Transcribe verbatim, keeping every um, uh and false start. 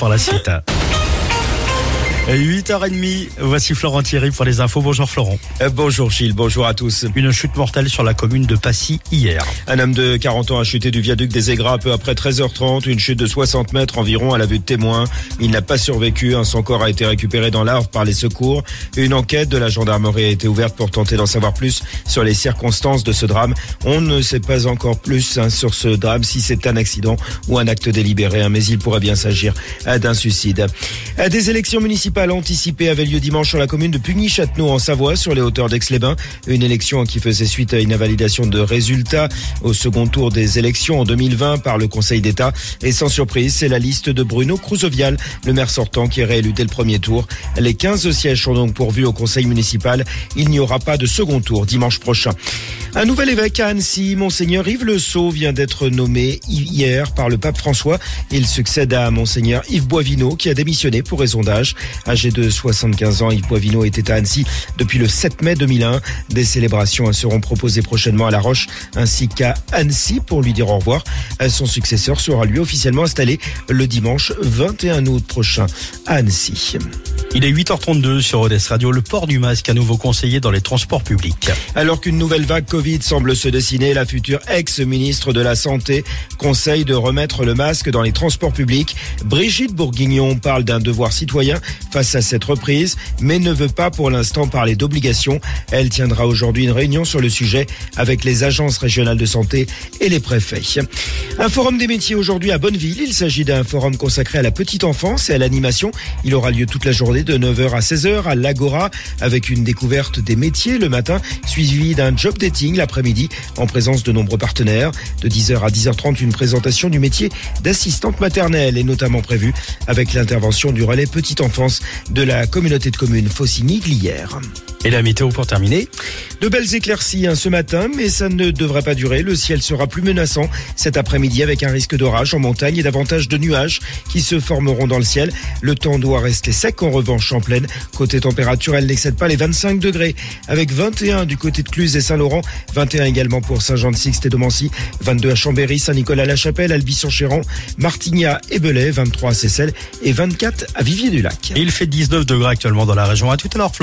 pour la suite. huit heures trente, voici Florent Thierry pour les infos. Bonjour Florent. Euh, bonjour Gilles, bonjour à tous. Une chute mortelle sur la commune de Passy hier. Un homme de quarante ans a chuté du viaduc des Aigras peu après treize heures trente, une chute de soixante mètres environ à la vue de témoins. Il n'a pas survécu, son corps a été récupéré dans l'Arve par les secours. Une enquête de la gendarmerie a été ouverte pour tenter d'en savoir plus sur les circonstances de ce drame. On ne sait pas encore plus hein, sur ce drame, si c'est un accident ou un acte délibéré, hein, mais il pourrait bien s'agir euh, d'un suicide. Euh, des élections municipales anticipée avait lieu dimanche sur la commune de Pugny-Châtenois en Savoie, sur les hauteurs d'Aix-les-Bains. Une élection qui faisait suite à une invalidation de résultats au second tour des élections en deux mille vingt par le Conseil d'État. Et sans surprise, c'est la liste de Bruno Cruzovial, le maire sortant, qui est réélu dès le premier tour. Les quinze sièges sont donc pourvus au conseil municipal. Il n'y aura pas de second tour dimanche prochain. Un nouvel évêque à Annecy, Monseigneur Yves Le Sceau, vient d'être nommé hier par le pape François. Il succède à Monseigneur Yves Boivino, qui a démissionné pour raison d'âge. Âgé de soixante-quinze ans, Yves Boivino était à Annecy depuis le sept mai deux mille un. Des célébrations seront proposées prochainement à La Roche ainsi qu'à Annecy pour lui dire au revoir. Son successeur sera lui officiellement installé le dimanche vingt et un août prochain à Annecy. Il est huit heures trente-deux sur Odès Radio. Le port du masque à nouveau conseillé dans les transports publics. Alors qu'une nouvelle vague Covid semble se dessiner, la future ex-ministre de la Santé conseille de remettre le masque dans les transports publics. Brigitte Bourguignon parle d'un devoir citoyen face à cette reprise, mais ne veut pas pour l'instant parler d'obligation. Elle tiendra aujourd'hui une réunion sur le sujet avec les agences régionales de santé et les préfets. Un forum des métiers aujourd'hui à Bonneville. Il s'agit d'un forum consacré à la petite enfance et à l'animation. Il aura lieu toute la journée de neuf heures à seize heures à l'Agora avec une découverte des métiers le matin, suivi d'un job dating l'après-midi en présence de nombreux partenaires. De dix heures à dix heures trente, une présentation du métier d'assistante maternelle est notamment prévue avec l'intervention du relais petite enfance de la communauté de communes Faucigny-Glières. Et la météo pour terminer. De belles éclaircies hein, ce matin, mais ça ne devrait pas durer. Le ciel sera plus menaçant cet après-midi avec un risque d'orage en montagne et davantage de nuages qui se formeront dans le ciel. Le temps doit rester sec en revanche en plaine. Côté température, elle n'excède pas les vingt-cinq degrés avec vingt et un du côté de Cluse et Saint-Laurent, vingt et un également pour Saint-Jean-de-Sixte et Domancy, vingt-deux à Chambéry, Saint-Nicolas-la-Chapelle, Albi-sur-Chéran, Martignas et Belay, vingt-trois à Seyssel et vingt-quatre à Vivier-du-Lac. Il fait dix-neuf degrés actuellement dans la région. À tout à l'heure.